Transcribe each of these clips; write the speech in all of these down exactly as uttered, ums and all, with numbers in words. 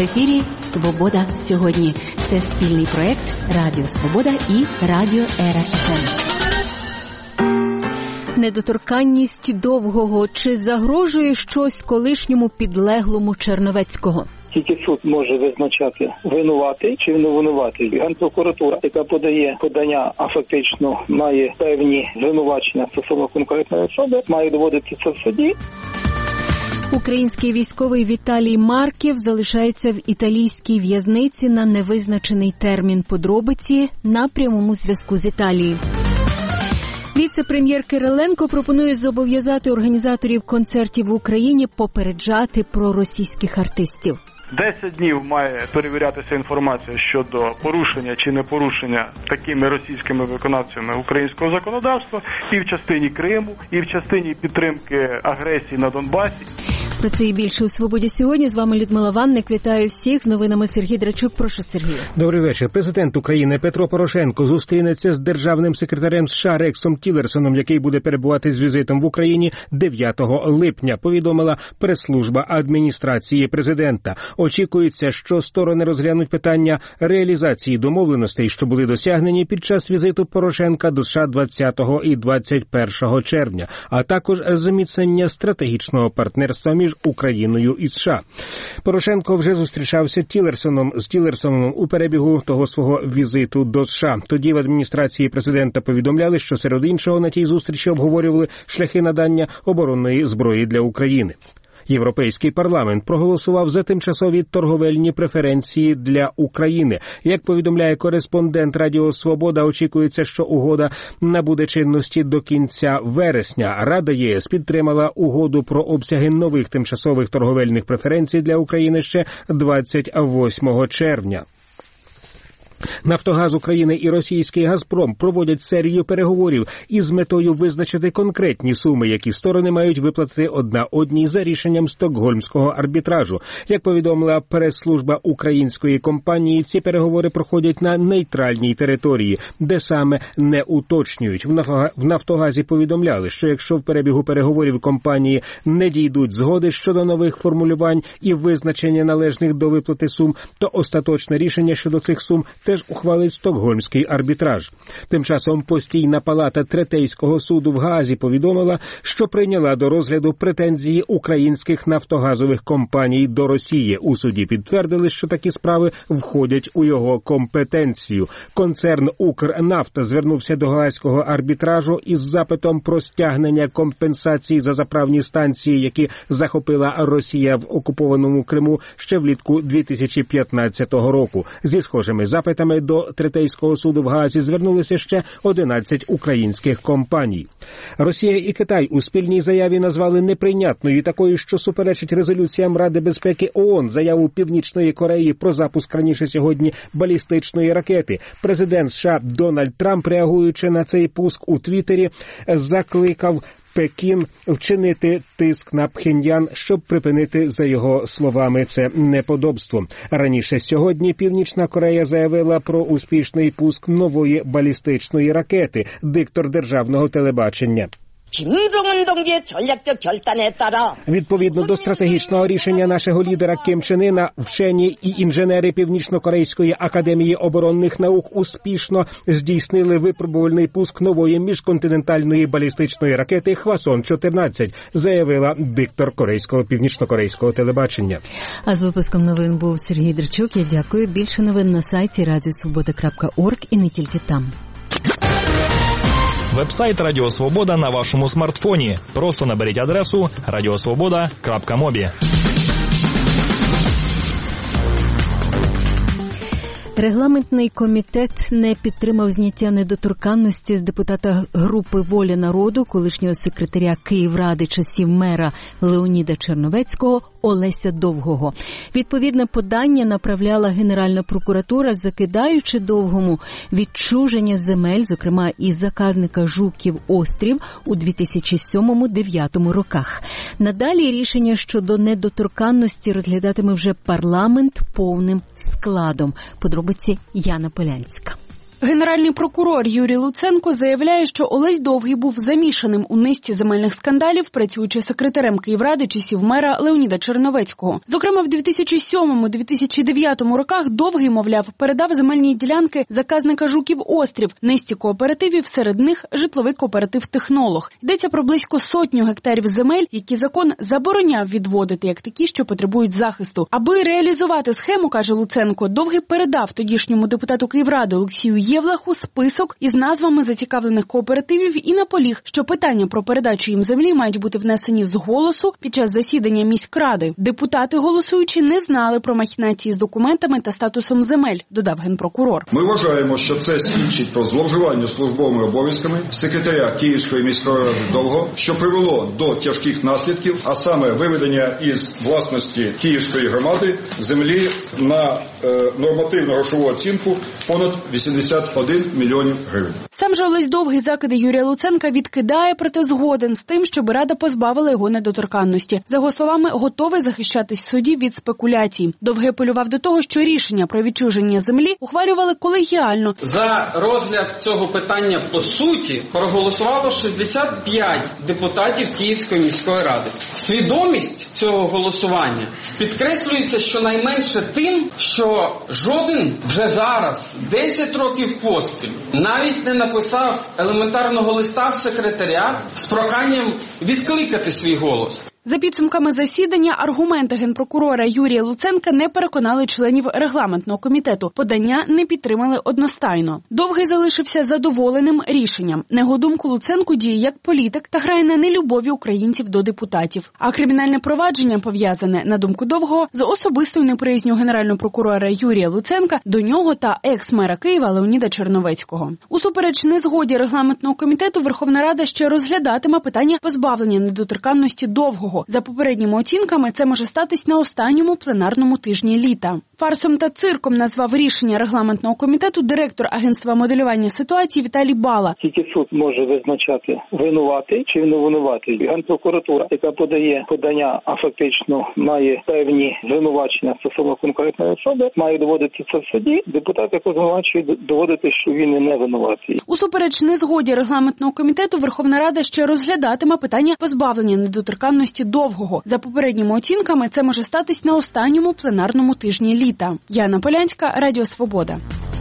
ефірі «Свобода сьогодні». Це спільний проєкт Радіо Свобода і Радіо Ера еф ем. Недоторканність Довгого. Чи загрожує щось колишньому підлеглому Черновецького? Тільки суд може визначати, винуватий чи не винуватий. Генпрокуратура, яка подає подання, а фактично має певні звинувачення стосовно конкретної особи, має доводити це в суді. Український військовий Віталій Марків залишається в італійській в'язниці на невизначений термін. Подробиці на прямому зв'язку з Італією. Віце-прем'єр Кириленко пропонує зобов'язати організаторів концертів в Україні попереджати про російських артистів. Десять днів має перевірятися інформація щодо порушення чи не порушення такими російськими виконавцями українського законодавства і в частині Криму, і в частині підтримки агресії на Донбасі. Про це і більше у «Свободі сьогодні». З вами Людмила Ванник. Вітаю всіх. З новинами Сергій Драчук. Прошу, Сергію. Добрий вечір. Президент України Петро Порошенко зустрінеться з державним секретарем США Рексом Тіллерсоном, який буде перебувати з візитом в Україні дев'ятого липня, повідомила прес-служба адміністрації президента. Очікується, що сторони розглянуть питання реалізації домовленостей, що були досягнені під час візиту Порошенка до США двадцятого і двадцять першого червня, а також зміцнення стратегічного партнерства між Україною і США. Порошенко вже зустрічався Тіллерсоном з Тіллерсоном у перебігу того свого візиту до США. Тоді в адміністрації президента повідомляли, що серед іншого на тій зустрічі обговорювали шляхи надання оборонної зброї для України. Європейський парламент проголосував за тимчасові торговельні преференції для України. Як повідомляє кореспондент Радіо Свобода, очікується, що угода набуде чинності до кінця вересня. Рада ЄС підтримала угоду про обсяги нових тимчасових торговельних преференцій для України ще двадцять восьмого червня. «Нафтогаз України» і російський «Газпром» проводять серію переговорів із метою визначити конкретні суми, які сторони мають виплатити одна одній за рішенням Стокгольмського арбітражу. Як повідомила прес-служба української компанії, ці переговори проходять на нейтральній території, де саме не уточнюють. В «Нафтогазі» повідомляли, що якщо в перебігу переговорів компанії не дійдуть згоди щодо нових формулювань і визначення належних до виплати сум, то остаточне рішення щодо цих сум теж ухвалить Стокгольмський арбітраж. Тим часом постійна палата Третейського суду в Гаазі повідомила, що прийняла до розгляду претензії українських нафтогазових компаній до Росії. У суді підтвердили, що такі справи входять у його компетенцію. Концерн «Укрнафта» звернувся до Гаазького арбітражу із запитом про стягнення компенсацій за заправні станції, які захопила Росія в окупованому Криму ще влітку дві тисячі п'ятнадцятого року. Зі схожими запитами до Третейського суду в Гаазі звернулися ще одинадцять українських компаній. Росія і Китай у спільній заяві назвали неприйнятною такою, що суперечить резолюціям Ради безпеки ООН, заяву Північної Кореї про запуск раніше сьогодні балістичної ракети. Президент США Дональд Трамп, реагуючи на цей пуск у Твіттері, закликав Пекін вчинити тиск на Пхеньян, щоб припинити, за його словами, це неподобство. Раніше сьогодні Північна Корея заявила про успішний пуск нової балістичної ракети, диктор державного телебачення. Відповідно до стратегічного рішення нашого лідера Кім Чен Іна, вчені і інженери Північно-Корейської академії оборонних наук успішно здійснили випробувальний пуск нової міжконтинентальної балістичної ракети Хвасон чотирнадцять, заявила диктор корейського північно-корейського телебачення. А з випуском новин був Сергій Драчук. Я дякую. Більше новин на сайті радіо свобода крапка орг і не тільки там. Веб-сайт Радіо Свобода на вашому смартфоні. Просто наберіть адресу радіосвобода крапка мобі. Регламентний комітет не підтримав зняття недоторканності з депутата групи «Воля народу», колишнього секретаря Київради часів мера Леоніда Черновецького Олеся Довгого. Відповідне подання направляла Генеральна прокуратура, закидаючи Довгому відчуження земель, зокрема із заказника Жуків-Острів у дві тисячі сьомому - дві тисячі дев'ятому роках. Надалі рішення щодо недоторканності розглядатиме вже парламент повним складом. Подробиці Яна Полянська. Генеральний прокурор Юрій Луценко заявляє, що Олесь Довгий був замішаним у низці земельних скандалів, працюючи секретарем Київради часів мера Леоніда Черновецького. Зокрема, в дві тисячі сьомому - дві тисячі дев'ятому роках Довгий, мовляв, передав земельні ділянки заказника Жуків-Острів, низці кооперативів, серед них житловий кооператив «Технолог». Йдеться про близько сотню гектарів земель, які закон забороняв відводити, як такі, що потребують захисту. Аби реалізувати схему, каже Луценко, Довгий передав тодішньому депутату Київради Олексію Євлаху список із назвами зацікавлених кооперативів і наполіг, що питання про передачу їм землі мають бути внесені з голосу під час засідання міськради. Депутати, голосуючи, не знали про махінації з документами та статусом земель, додав генпрокурор. Ми вважаємо, що це свідчить про зловживання службовими обов'язками секретаря Київської міської ради Довгого, що привело до тяжких наслідків, а саме виведення із власності Київської громади землі на е, нормативну грошову оцінку в понад вісімдесят один мільйонів гривень. Сам же Олесь Довгий закиди Юрія Луценка відкидає, проте згоден з тим, щоб Рада позбавила його недоторканності. За його словами, готовий захищатись в суді від спекуляцій. Довгий апелював до того, що рішення про відчуження землі ухвалювали колегіально. За розгляд цього питання по суті проголосувало шістдесят п'ять депутатів Київської міської ради. Свідомість цього голосування підкреслюється щонайменше тим, що жоден вже зараз, десять років поспіль, навіть не написав елементарного листа в секретаріат з проханням відкликати свій голос. За підсумками засідання, аргументи генпрокурора Юрія Луценка не переконали членів регламентного комітету. Подання не підтримали одностайно. Довгий залишився задоволеним рішенням. На його думку, Луценко діє як політик та грає на нелюбові українців до депутатів. А кримінальне провадження пов'язане, на думку Довгого, з особистою неприязнью генерального прокурора Юрія Луценка до нього та екс-мера Києва Леоніда Черновецького. Усупереч незгоді регламентного комітету, Верховна Рада ще розглядатиме питання позбавлення недоторканності Довгого. За попередніми оцінками, це може статись на останньому пленарному тижні літа. Фарсом та цирком назвав рішення регламентного комітету директор агентства моделювання ситуації Віталій Бала. Тільки суд може визначати, винуватий чи не винуватий. Генпрокуратура, яка подає подання, а фактично має певні звинувачення стосовно конкретної особи, має доводити це в суді. Депутат, який звинувачує, доводити, що він не винуватий. Усупереч незгоді регламентного комітету, Верховна Рада ще розглядатиме питання позбавлення недоторканності Довгого. За попередніми оцінками, це може статись на останньому пленарному тижні літа. Яна Полянська, Радіо Свобода.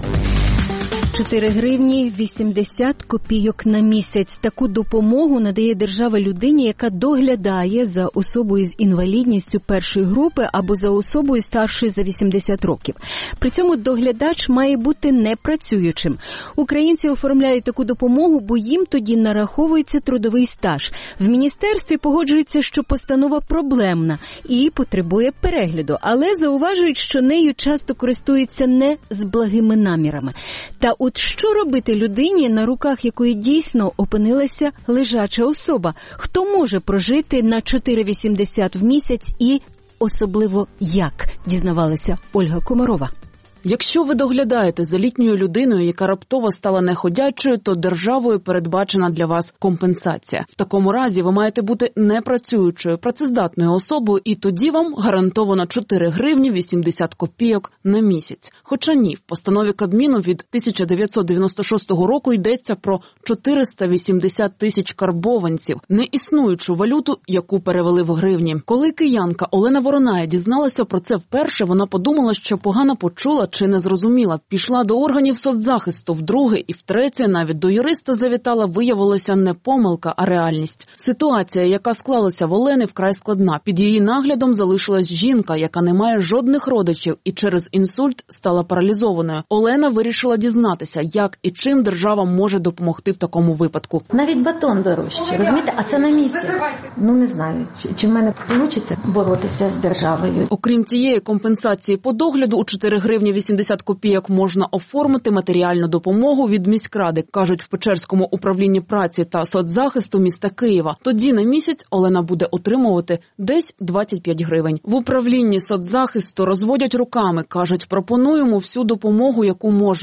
чотири гривні вісімдесят копійок на місяць. Таку допомогу надає держава людині, яка доглядає за особою з інвалідністю першої групи або за особою старшою за вісімдесят років. При цьому доглядач має бути непрацюючим. Українці оформляють таку допомогу, бо їм тоді нараховується трудовий стаж. В міністерстві погоджуються, що постанова проблемна і потребує перегляду, але зауважують, що нею часто користуються не з благими намірами. Та от що робити людині, на руках якої дійсно опинилася лежача особа? Хто може прожити на чотири вісімдесят в місяць і особливо як? Дізнавалася Ольга Комарова. Якщо ви доглядаєте за літньою людиною, яка раптово стала неходячою, то державою передбачена для вас компенсація. В такому разі ви маєте бути непрацюючою, працездатною особою, і тоді вам гарантовано чотири гривні вісімдесят копійок на місяць. Хоча ні, в постанові Кабміну від тисяча дев'ятсот дев'яносто шостого року йдеться про чотириста вісімдесят тисяч карбованців, неіснуючу валюту, яку перевели в гривні. Коли киянка Олена Вороная дізналася про це вперше, вона подумала, що погано почула чи не зрозуміла. Пішла до органів соцзахисту вдруге і втретє, навіть до юриста завітала, виявилося не помилка, а реальність. Ситуація, яка склалася в Олени, вкрай складна. Під її наглядом залишилась жінка, яка не має жодних родичів і через інсульт стала паралізованою. Олена вирішила дізнатися, як і чим держава може допомогти в такому випадку. Навіть батон дорожче, розумієте, а це на місці. Ну не знаю, чи, чи в мене вийде боротися з державою. Окрім цієї компенсації по догляду, у чотири гривні вісімдесят копійок можна оформити матеріальну допомогу від міськради, кажуть в Печерському управлінні праці та соцзахисту міста Києва. Тоді на місяць Олена буде отримувати десь двадцять п'ять гривень. В управлінні соцзахисту розводять руками, кажуть, пропонуємо всю допомогу, яку можемо.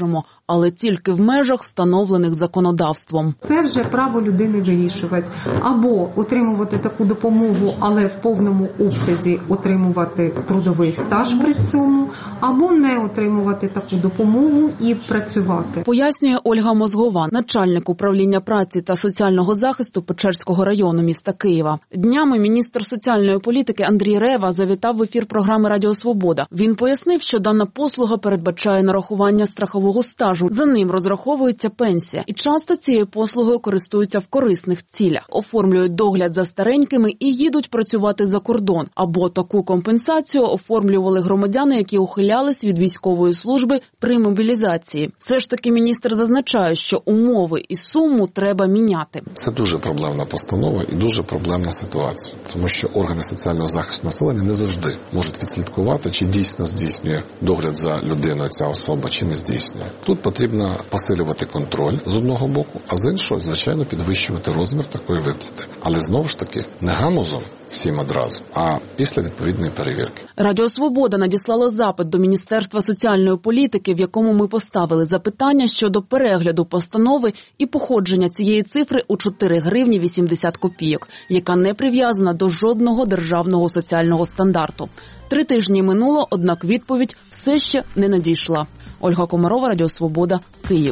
але тільки в межах, встановлених законодавством. Це вже право людини вирішувати. Або отримувати таку допомогу, але в повному обсязі отримувати трудовий стаж при цьому, або не отримувати таку допомогу і працювати. Пояснює Ольга Мозгова, начальник управління праці та соціального захисту Печерського району міста Києва. Днями міністр соціальної політики Андрій Рева завітав в ефір програми «Радіо Свобода». Він пояснив, що дана послуга передбачає нарахування страхового стажу. За ним розраховується пенсія. І часто цією послугою користуються в корисних цілях. Оформлюють догляд за старенькими і їдуть працювати за кордон. Або таку компенсацію оформлювали громадяни, які ухилялись від військової служби при мобілізації. Все ж таки міністр зазначає, що умови і суму треба міняти. Це дуже проблемна постанова і дуже проблемна ситуація. Тому що органи соціального захисту населення не завжди можуть відслідкувати, чи дійсно здійснює догляд за людиною ця особа, чи не здійснює. Тут потрібно посилювати контроль з одного боку, а з іншого, звичайно, підвищувати розмір такої виплати. Але знову ж таки, не гамузом всім одразу, а після відповідної перевірки. Радіо Свобода надіслало запит до Міністерства соціальної політики, в якому ми поставили запитання щодо перегляду постанови і походження цієї цифри у чотири гривні вісімдесят копійок, яка не прив'язана до жодного державного соціального стандарту. Три тижні минуло, однак відповідь все ще не надійшла. Ольга Комарова, Радіо Свобода, Київ.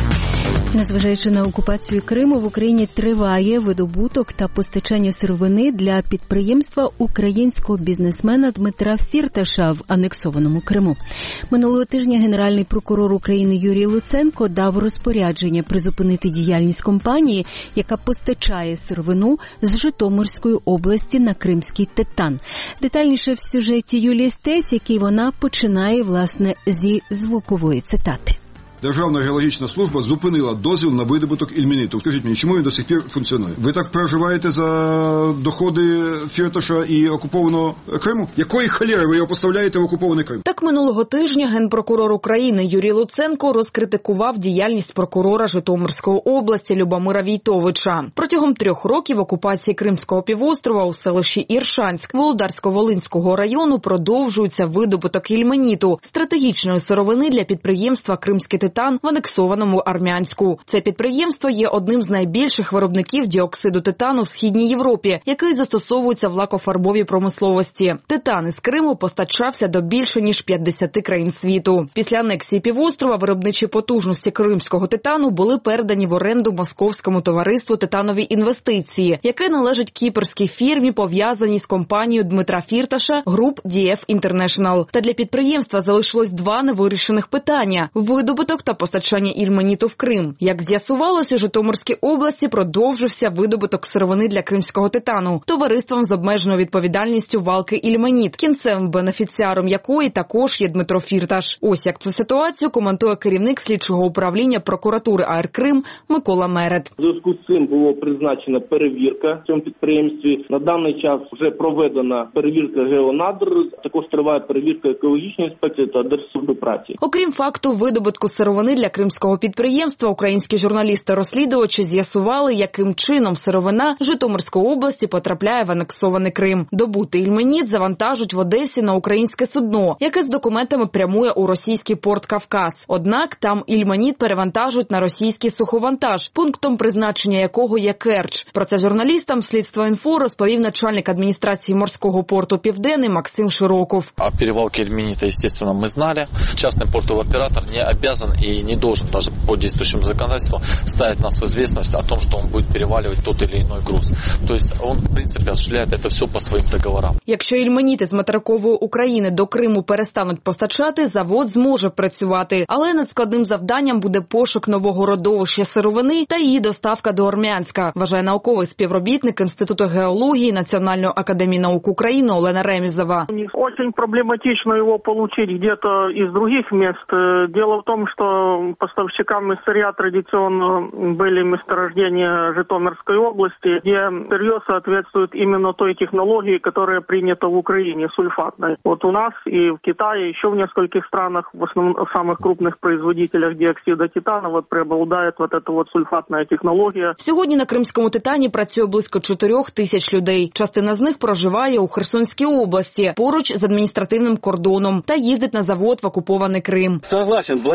Незважаючи на окупацію Криму, в Україні триває видобуток та постачання сировини для підприємства українського бізнесмена Дмитра Фірташа в анексованому Криму. Минулого тижня Генеральний прокурор України Юрій Луценко дав розпорядження призупинити діяльність компанії, яка постачає сировину з Житомирської області на кримський Титан. Детальніше в сюжеті Юлії Стець, який вона починає, власне, зі звукової цитати. Державна геологічна служба зупинила дозвіл на видобуток ільменіту. Скажіть мені, чому він до сих пір функціонує? Ви так переживаєте за доходи Фірташа і окупованого Криму? Якої холєри ви його поставляєте в окупований Крим? Так минулого тижня Генпрокурор України Юрій Луценко розкритикував діяльність прокурора Житомирської області Любомира Війтовича. Протягом трьох років окупації Кримського півострова у селищі Іршанськ Володарсько-Волинського району продовжується видобуток ільменіту, стратегічної сировини для підприємства «Кримський Титан» в анексованому Армянську. Це підприємство є одним з найбільших виробників діоксиду титану в Східній Європі, який застосовується в лакофарбовій промисловості. Титан із Криму постачався до більше ніж п'ятдесят країн світу. Після анексії півострова виробничі потужності кримського титану були передані в оренду московському товариству «Титанові інвестиції», яке належить кіпрській фірмі, пов'язаній з компанією Дмитра Фірташа Group ді еф International. Та для підприємства залишилось два невирішених питання – видобуток та постачання ільменіту в Крим. Як з'ясувалось, у Житомирській області продовжився видобуток сировини для кримського титану товариством з обмеженою відповідальністю «Валки Ільменіт», кінцевим бенефіціаром якої також є Дмитро Фірташ. Ось як цю ситуацію коментує керівник слідчого управління прокуратури АРКРим Микола Мерет. У зв'язку з цим було призначена перевірка в цьому підприємстві. На даний час вже проведена перевірка геонадр, також триває перевірка екологічної інспекції та Держслужби праці. Окрім факту видобутку сировини для кримського підприємства, українські журналісти-розслідувачі з'ясували, яким чином сировина Житомирської області потрапляє в анексований Крим. Добутий ільменіт завантажуть в Одесі на українське судно, яке з документами прямує у російський порт Кавказ. Однак там ільменіт перевантажують на російський суховантаж, пунктом призначення якого є Керч. Про це журналістам Слідство.Інфо розповів начальник адміністрації морського порту Південний Максим Широков. О перевалке ильменита, естественно, мы знали. Частный портовый оператор не обязан и не должен даже по действующему законодательству ставить нас в известность о том, что он будет переваливать тот или иной груз. То есть он, в принципе, осуществляет это все по своим договорам. Якщо ільменіти з материкової України до Криму перестануть постачати, завод зможе працювати. Але над складним завданням буде пошук нового родовища сировини та її доставка до Армянська, вважає науковий співробітник Інституту геології Національної академії наук України Олена Ремізова. Очень проблематично его получить где-то из других мест. Дело в том, что поставщиками сырья традиционно были месторождения Житомирской области, где сырье соответствует именно той технологии, которая принята в Украине, сульфатной. Вот у нас и в Китае, еще в нескольких странах, в основном в самых крупных производителях диоксида титана, вот преобладает вот эта вот сульфатная технология. Сьогодні на кримському титані працює близько чотирьох тисяч людей. Частина з них проживає у Херсонській області, поруч з адміністративним кордоном, та їздить на завод в окупований Крим. Согласен блокировать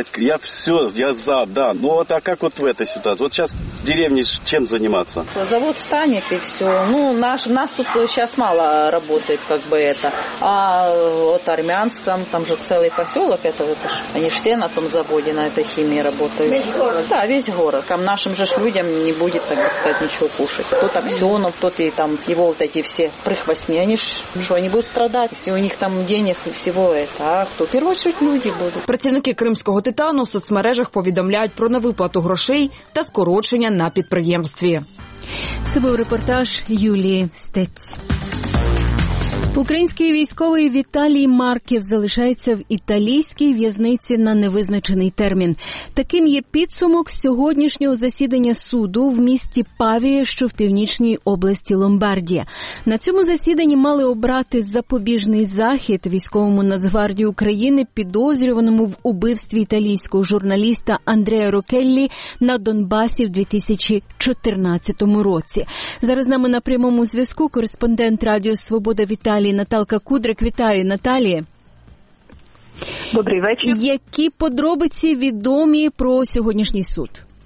делать, я все, я за, да. Ну вот, а как вот в этой ситуации? Вот сейчас в деревне чем заниматься? Завод станет и все. Ну, наш, нас тут сейчас мало работает, как бы это. А вот Армянск, там, там же целый поселок, это, это ж, они все на том заводе, на этой химии работают. Весь город? Да, весь город. Там нашим же людям не будет, так сказать, ничего кушать. Кто-то Аксенов, кто-то и там, его вот эти все прихвостни, они ж, что, они будут страдать, если у них там денег и всего это. А кто? В первую очередь люди будуть. Працівники Кримського титану в соцмережах повідомляють про невиплату грошей та скорочення на підприємстві. Це був репортаж Юлії Стець. Український військовий Віталій Марків залишається в італійській в'язниці на невизначений термін. Таким є підсумок сьогоднішнього засідання суду в місті Павія, що в північній області Ломбардія. На цьому засіданні мали обрати запобіжний захід військовому Нацгвардії України, підозрюваному в убивстві італійського журналіста Андреа Рокеллі на Донбасі в дві тисячі чотирнадцятому році. Зараз з нами на прямому зв'язку кореспондент Радіо Свобода Віталій Наталка Кудрик. Вітаю, Наталія. Добрий вечір. Які подробиці відомі про сьогоднішній суд?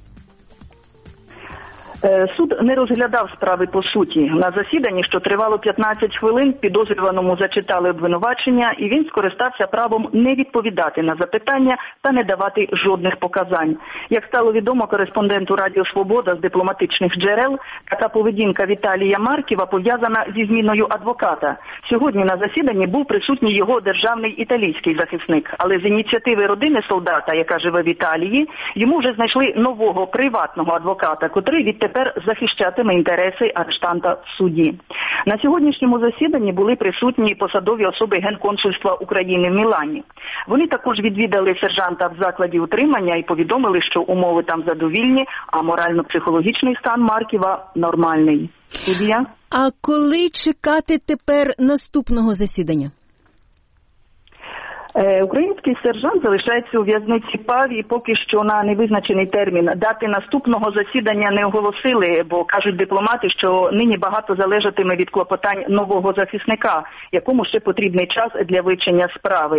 Суд не розглядав справи по суті. На засіданні, що тривало п'ятнадцять хвилин, підозрюваному зачитали обвинувачення, і він скористався правом не відповідати на запитання та не давати жодних показань. Як стало відомо кореспонденту Радіо Свобода з дипломатичних джерел, така поведінка Віталія Марківа пов'язана зі зміною адвоката. Сьогодні на засіданні був присутній його державний італійський захисник, але з ініціативи родини солдата, яка живе в Італії, йому вже знайшли нового приватного адвоката, котрий відтепер тепер захищатиме інтереси арештанта в суді. На сьогоднішньому засіданні були присутні посадові особи Генконсульства України в Мілані. Вони також відвідали сержанта в закладі утримання і повідомили, що умови там задовільні, а морально-психологічний стан Марківа нормальний. Суддя? А коли чекати тепер наступного засідання? Український сержант залишається у в'язниці Павії поки що на невизначений термін. Дати наступного засідання не оголосили, бо кажуть дипломати, що нині багато залежатиме від клопотань нового захисника, якому ще потрібний час для вивчення справи.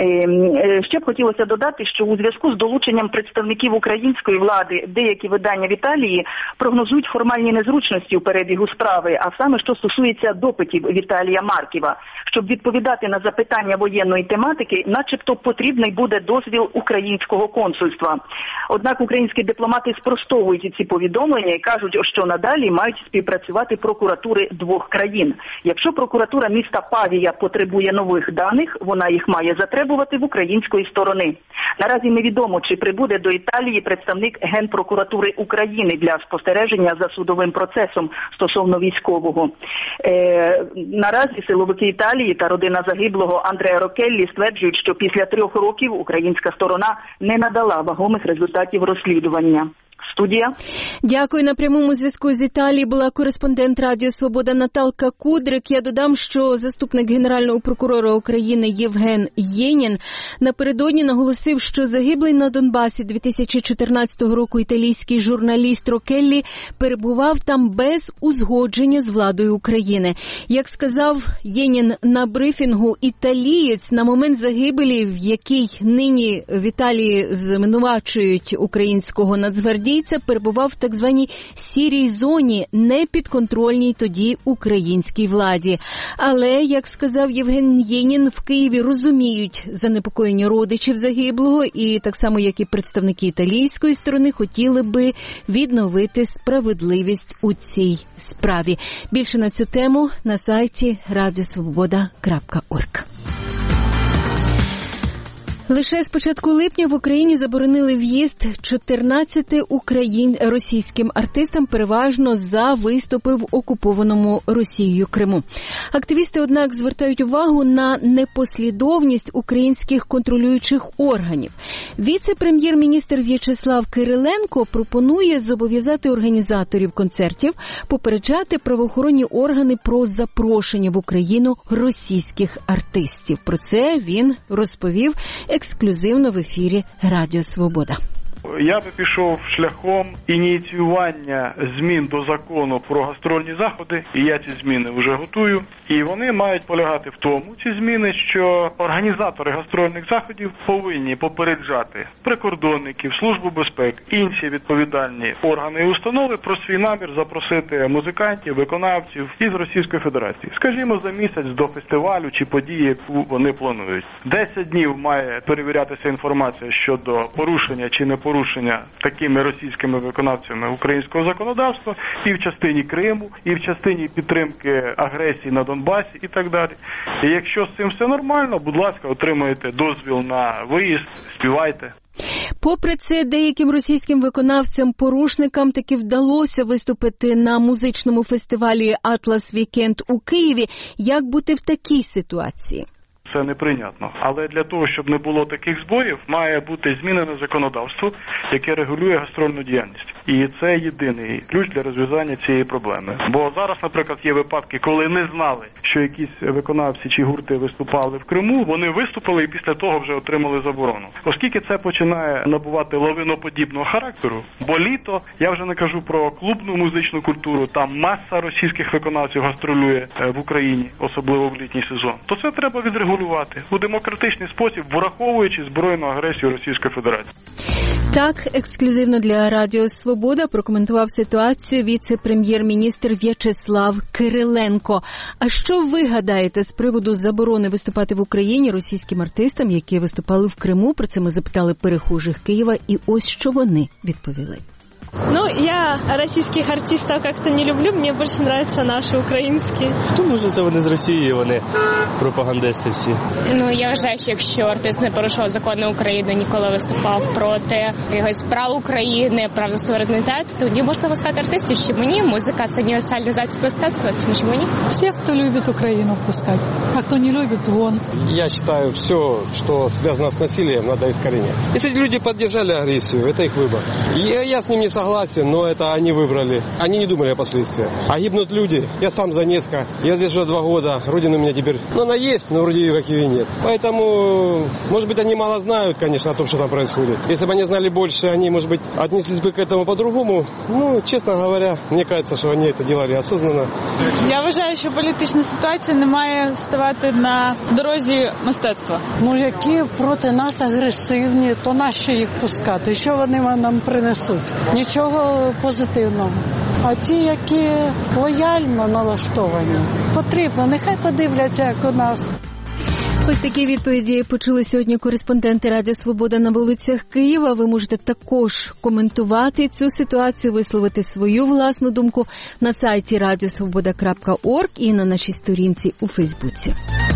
Ще б хотілося додати, що у зв'язку з долученням представників української влади деякі видання в Італії прогнозують формальні незручності у перебігу справи, а саме що стосується допитів Віталія Марківа. Щоб відповідати на запитання воєнної тематики, начебто потрібний буде дозвіл українського консульства. Однак українські дипломати спростовують ці повідомлення і кажуть, що надалі мають співпрацювати прокуратури двох країн. Якщо прокуратура міста Павія потребує нових даних, вона їх має затребувати в української сторони. Наразі невідомо, чи прибуде до Італії представник Генпрокуратури України для спостереження за судовим процесом стосовно військового. Е, наразі силовики Італії та родина загиблого Андреа Рокеллі стверджують, що після трьох років українська сторона не надала вагомих результатів розслідування. Студія. Дякую. На прямому зв'язку з Італії була кореспондент Радіо Свобода Наталка Кудрик. Я додам, що заступник Генерального прокурора України Євген Єнін напередодні наголосив, що загиблий на Донбасі дві тисячі чотирнадцятого року італійський журналіст Рокеллі перебував там без узгодження з владою України. Як сказав Єнін на брифінгу, італієць на момент загибелі, в якій нині в Італії звинувачують українського нацгвардійця, перебував в так званій сірій зоні, непідконтрольній тоді українській владі. Але, як сказав Євген Єнін, в Києві розуміють занепокоєння родичів загиблого і так само, як і представники італійської сторони, хотіли би відновити справедливість у цій справі. Більше на цю тему на сайті радіосвобода крапка орг. Лише з початку липня в Україні заборонили в'їзд чотирнадцяти україн... російським артистам, переважно за виступи в окупованому Росією Криму. Активісти, однак, звертають увагу на непослідовність українських контролюючих органів. Віце-прем'єр-міністр В'ячеслав Кириленко пропонує зобов'язати організаторів концертів попереджати правоохоронні органи про запрошення в Україну російських артистів. Про це він розповів ексклюзивно в ефірі Радіо Свобода. Я би пішов шляхом ініціювання змін до закону про гастрольні заходи, і я ці зміни вже готую. І вони мають полягати в тому, ці зміни, що організатори гастрольних заходів повинні попереджати прикордонників, Службу безпеки, інші відповідальні органи і установи про свій намір запросити музикантів, виконавців із Російської Федерації. Скажімо, за місяць до фестивалю чи події, яку вони планують. Десять днів має перевірятися інформація щодо порушення чи не порушення такими російськими виконавцями українського законодавства і в частині Криму, і в частині підтримки агресії на Донбасі і так далі. І якщо з цим все нормально, будь ласка, отримаєте дозвіл на виїзд, співайте. Попри це, деяким російським виконавцям-порушникам таки вдалося виступити на музичному фестивалі «Атлас Вікенд» у Києві. Як бути в такій ситуації? Це неприйнятно. Але для того, щоб не було таких збоїв, має бути змінене законодавство, яке регулює гастрольну діяльність. І це єдиний ключ для розв'язання цієї проблеми. Бо зараз, наприклад, є випадки, коли не знали, що якісь виконавці чи гурти виступали в Криму, вони виступили і після того вже отримали заборону. Оскільки це починає набувати лавиноподібного характеру, бо літо, я вже не кажу про клубну музичну культуру, там маса російських виконавців гастролює в Україні, особливо в літній сезон, то це треба відрегулювати у демократичний спосіб, враховуючи збройну агресію Російської Федерації. Так, ексклюзивно для Радіо Свобода прокоментував ситуацію віце-прем'єр-міністр В'ячеслав Кириленко. А що ви гадаєте з приводу заборони виступати в Україні російським артистам, які виступали в Криму? Про це ми запитали перехожих Києва, і ось що вони відповіли. Ну, я російських артистів як-то не люблю, мені більше подобаються наші українські. Хто може це вони з Росії, вони пропагандисти всі? Ну, я вважаю, що якщо артист не порушував закони України, ніколи виступав проти якогось прав України, прав на суверенітет, то тоді можна випускати артистів, чи мені. Музика – це універсальний засіб мистецтва, тому що мені. Всіх, хто любить Україну, пускати, а хто не любить, вон. Я вважаю, все, що зв'язано з насиллям, треба искоренять. Якщо люди підтримали агресію, це їх вибір. Я, я з ним не согласен, но это они выбрали. Они не думали о последствиях. А гибнут люди. Я сам с Донецка. Я здесь уже два года. Родина у меня теперь... Ну, она есть, но вроде как ее нет. Поэтому, может быть, они мало знают, конечно, о том, что там происходит. Если бы они знали больше, они, может быть, отнеслись бы к этому по-другому. Ну, честно говоря, мне кажется, что они это делали осознанно. Я вважаю, що політична ситуація не має ставати на дорозі мистецтва. Ну, які проти нас агресивні, то нащо їх пускати? Що вони нам принесуть? Нічого позитивного. А ті, які лояльно налаштовані, потрібно. Нехай подивляться, як у нас. Ось такі відповіді почули сьогодні кореспонденти Радіо Свобода на вулицях Києва. Ви можете також коментувати цю ситуацію, висловити свою власну думку на сайті радіосвобода крапка орг і на нашій сторінці у Фейсбуці.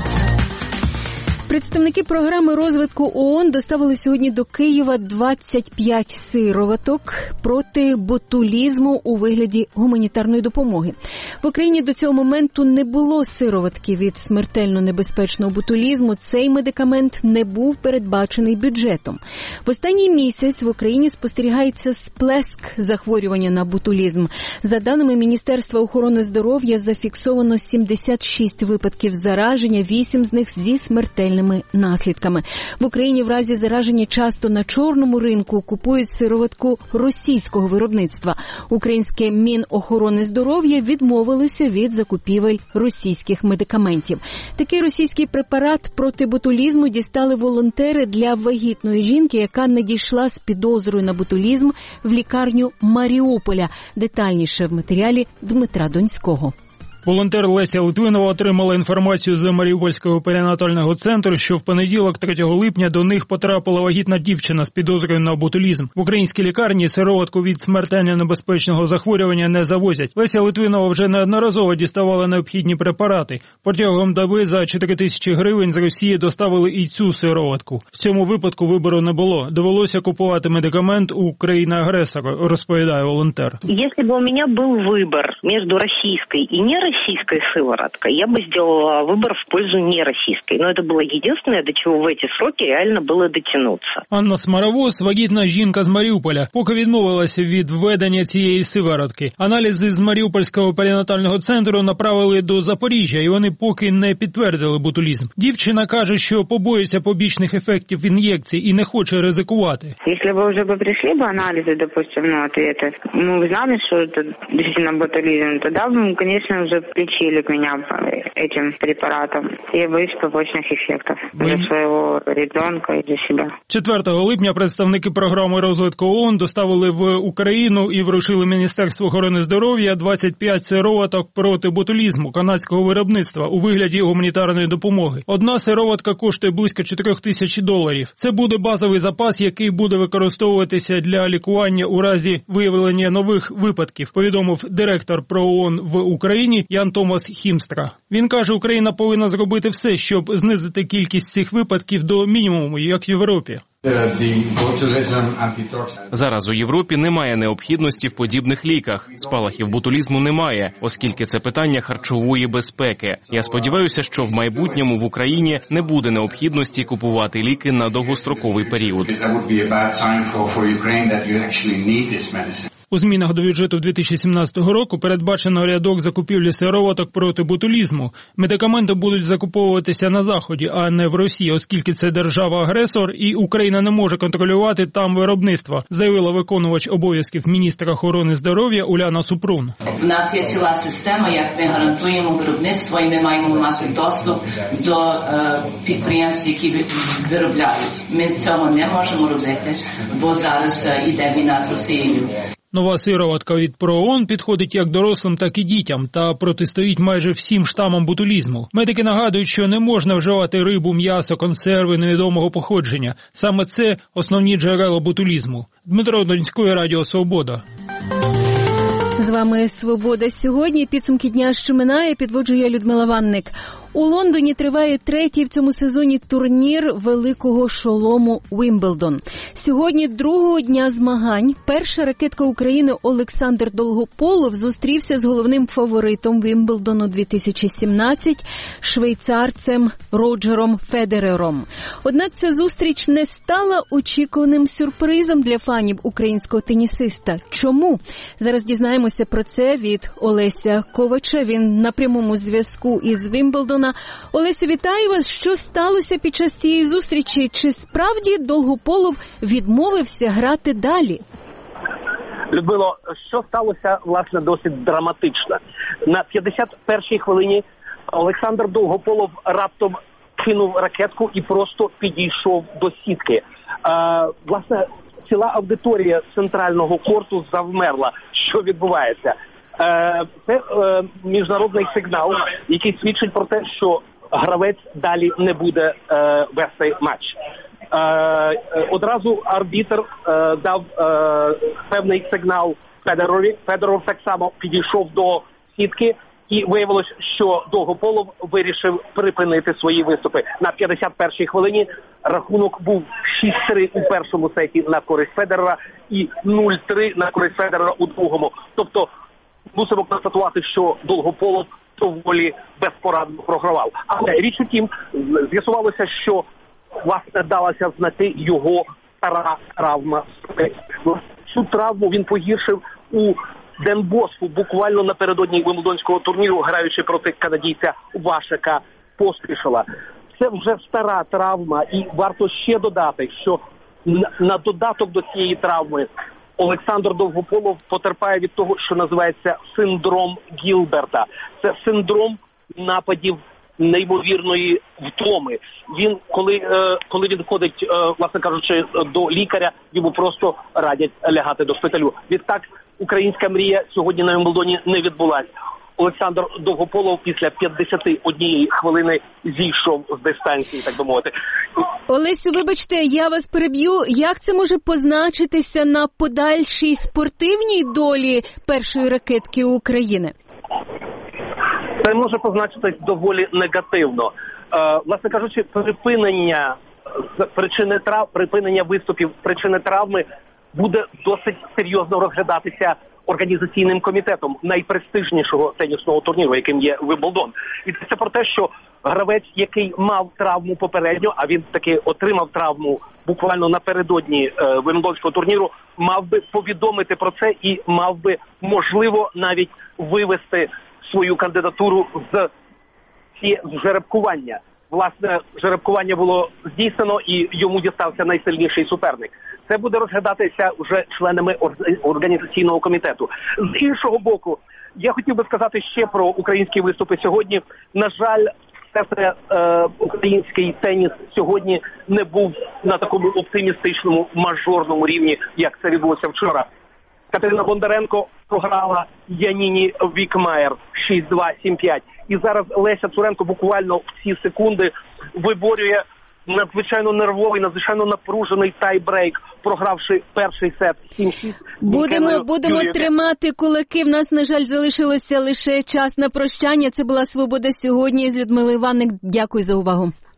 Представники програми розвитку ООН доставили сьогодні до Києва двадцять п'ять сироваток проти ботулізму у вигляді гуманітарної допомоги. В Україні до цього моменту не було сироватки від смертельно небезпечного ботулізму. Цей медикамент не був передбачений бюджетом. В останній місяць в Україні спостерігається сплеск захворювання на ботулізм. За даними Міністерства охорони здоров'я, зафіксовано сімдесят шість випадків зараження, вісім з них зі смертельним наслідками. В Україні в разі зараження часто на чорному ринку купують сироватку російського виробництва. Українське Мінохорони здоров'я відмовилося від закупівель російських медикаментів. Такий російський препарат проти ботулізму дістали волонтери для вагітної жінки, яка надійшла з підозрою на ботулізм в лікарню Маріуполя. Детальніше в матеріалі Дмитра Донського. Волонтер Леся Литвинова отримала інформацію з Маріупольського перинатального центру, що в понеділок, третього липня, до них потрапила вагітна дівчина з підозрою на ботулізм. В українській лікарні сироватку від смертельно небезпечного захворювання не завозять. Леся Литвинова вже неодноразово діставала необхідні препарати. Протягом доби за чотири тисячі гривень з Росії доставили і цю сироватку. В цьому випадку вибору не було. Довелося купувати медикамент у країни-агресора, розповідає волонтер. Якщо б у мене був вибір між російською і не российская сыворотка, я бы сделала выбор в пользу нероссийской. Но это было единственное, до чего в эти сроки реально было дотянуться. Анна Смаровоз, вагітна жінка з Маріуполя, поки відмовилася від введення цієї сиворотки. Аналізи з Маріупольського перинатального центру направили до Запоріжжя, і вони поки не підтвердили ботулізм. Дівчина каже, що побоюється побічних ефектів ін'єкцій і не хоче ризикувати. Якщо б вже прийшли б аналізи, допустим, на ответы, мы знали, что это действительно ботулизм, тогда бы, конечно, уже лечили меня этим препаратом. Я боюсь побочных эффектов для своего ребенка и для себя. четвертого липня представники програми розвитку ООН доставили в Україну і вручили Міністерству охорони здоров'я двадцять п'ять сироваток проти ботулізму канадського виробництва у вигляді гуманітарної допомоги. Одна сироватка коштує близько чотирьох тисяч доларів. Це буде базовий запас, який буде використовуватися для лікування у разі виявлення нових випадків, повідомив директор про ООН в Україні Ян Томас Хімстра. Він каже, Україна повинна зробити все, щоб знизити кількість цих випадків до мінімуму, як в Європі. Зараз у Європі немає необхідності в подібних ліках. Спалахів ботулізму немає, оскільки це питання харчової безпеки. Я сподіваюся, що в майбутньому в Україні не буде необхідності купувати ліки на довгостроковий період. У змінах до бюджету дві тисячі сімнадцятого року передбачено рядок закупівлі сироваток проти ботулізму. Медикаменти будуть закуповуватися на Заході, а не в Росії, оскільки це держава-агресор і Україна не може контролювати там виробництво, заявила виконувач обов'язків міністра охорони здоров'я Уляна Супрун. У нас є ціла система, як ми гарантуємо виробництво, і ми маємо мати доступ до е, підприємств, які виробляють. Ми цього не можемо робити, бо зараз йде війна з Росією. Нова сироватка від ПРООН підходить як дорослим, так і дітям та протистоїть майже всім штамам ботулізму. Медики нагадують, що не можна вживати рибу, м'ясо, консерви невідомого походження. Саме це основні джерела ботулізму. Дмитро Донський, Радіо Свобода. З вами «Свобода сьогодні». Підсумки дня, що минає, підводжу я, Людмила Ванник. У Лондоні триває третій в цьому сезоні турнір великого шолому «Вімблдон». Сьогодні, другого дня змагань, перша ракетка України Олександр Долгополов зустрівся з головним фаворитом «Вімблдону дві тисячі сімнадцять» швейцарцем Роджером Федерером. Однак ця зустріч не стала очікуваним сюрпризом для фанів українського тенісиста. Чому? Зараз дізнаємося про це від Олеся Ковача. Він на прямому зв'язку із «Вімблдоном». Олеся, вітаю вас. Що сталося під час цієї зустрічі? Чи справді Долгополов відмовився грати далі? Людмило, що сталося, власне, досить драматично. На п'ятдесят першій хвилині Олександр Долгополов раптом кинув ракетку і просто підійшов до сітки. Е, власне, ціла аудиторія центрального корту завмерла. Що відбувається? Це е, міжнародний сигнал, який свідчить про те, що гравець далі не буде е, вести матч. Е, одразу арбітр е, дав е, певний сигнал Федерові. Федеров так само підійшов до сітки і виявилось, що Долгополов вирішив припинити свої виступи. На п'ятдесят першій хвилині рахунок був шість три у першому сеті на користь Федерера і нуль три на користь Федерера у другому. Тобто мусимо констатувати, що Долгополов доволі безпорадно програвав. Але річ у тім, з'ясувалося, що власне далася знати його стара травма. Цю травму він погіршив у Ден Боску буквально напередодні Вимблдонського турніру, граючи проти канадійця Вашека Поспішила. Це вже стара травма, і варто ще додати, що на додаток до цієї травми Олександр Довгополов потерпає від того, що називається синдром Гілберта. Це синдром нападів неймовірної втоми. Він, коли, е, коли він ходить, е, власне кажучи, до лікаря, йому просто радять лягати до шпиталю. Відтак, українська мрія сьогодні на Вімблдоні не відбулась. Олександр Довгополов після п'ятдесят однієї хвилини зійшов з дистанції, так би мовити. Олесю, вибачте, я вас переб'ю. Як це може позначитися на подальшій спортивній долі першої ракетки України? Це може позначитись доволі негативно. Е, власне кажучи, припинення причини трав, припинення виступів, причини травми буде досить серйозно розглядатися організаційним комітетом найпрестижнішого тенісного турніру, яким є Вимблдон. І це про те, що гравець, який мав травму попередньо, а він таки отримав травму буквально напередодні е, Вимблдонського турніру, мав би повідомити про це і мав би, можливо, навіть вивести свою кандидатуру з, з жеребкування. Власне, жеребкування було здійснено і йому дістався найсильніший суперник. Це буде розглядатися вже членами організаційного комітету. З іншого боку, я хотів би сказати ще про українські виступи сьогодні. На жаль, все це е, український теніс сьогодні не був на такому оптимістичному мажорному рівні, як це відбулося вчора. Катерина Бондаренко програла Яніні Вікмаєр шість два – сім п'ять. І зараз Леся Цуренко буквально в ці секунди виборює надзвичайно нервовий, надзвичайно напружений тайбрейк, програвши перший сет сім шість. Будемо, будемо тримати кулаки. В нас, на жаль, залишилося лише час на прощання. Це була «Свобода сьогодні» з Людмилою Іванник. Дякую за увагу.